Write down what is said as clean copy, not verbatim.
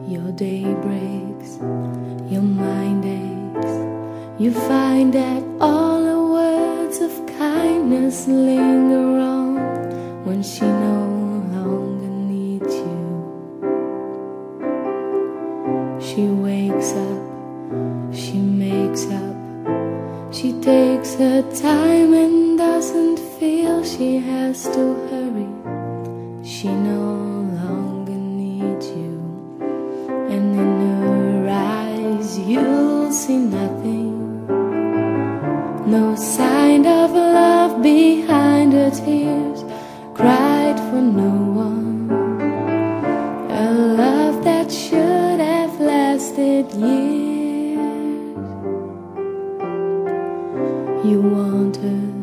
Your day breaks, your mind aches. You find that all the words of kindness linger on when she no longer needs you. She wakes up, she makes up, she takes her time and doesn't feel she has to hurry. She no longer needs you, and in her eyes you'll see nothing, no sign of love behind her tears, cried for no one, a love that should have lasted years. You want her